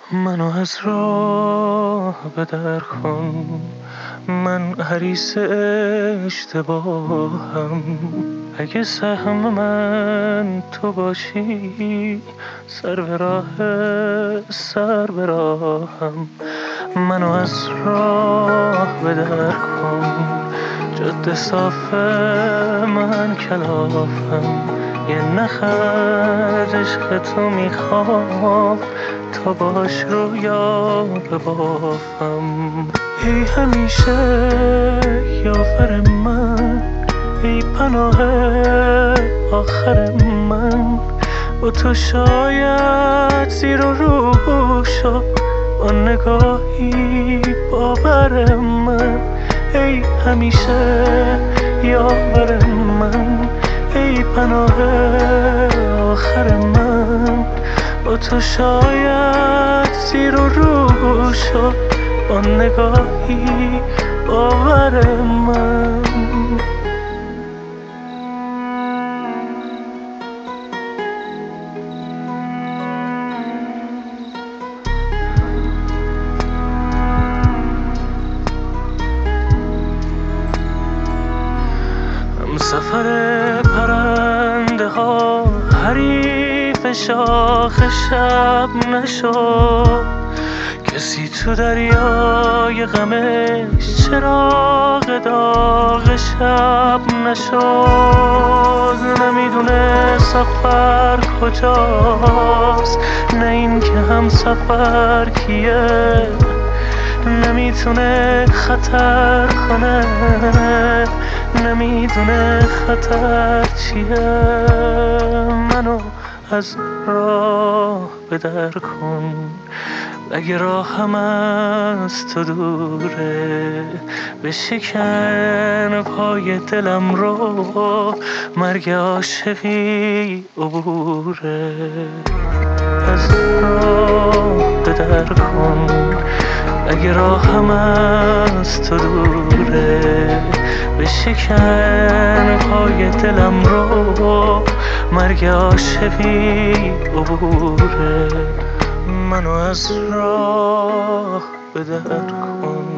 منو از راه به در کن، من حریص اشتباهم. اگه سهم من تو باشی، سر به راهم. منو از راه به در کن، جاده صاف من کلافم. یه نخ از عشق تو میخوام، تا باش رویا ببافم. ای همیشه یاور من، ای پناه آخر من. با تو شاید زیر و رو شد، با نگاهی باور من. ای همیشه یاور من، ای پناه آخر من. با تو شاید زیر و رو شد، با نگاهی باور من. سفر پرنده ها حریف شاخ شب نشد. کسی تو دریای غمش چراغ داغ شب نشد. نمیدونه سفر کجاست، نه این که هم سفر کیه. نمیتونه خطر کنه، نمیدونه خطر چیه. منو از راه به در کن، اگه راهم از تو دوره. بشکن پای دلم رو، مرگ عاشقی عبوره. از راه به در کن، اگه راهم از تو دوره. بشکن پای دلم رو، مرگ عاشقی عبوره. منو از راه به در کن.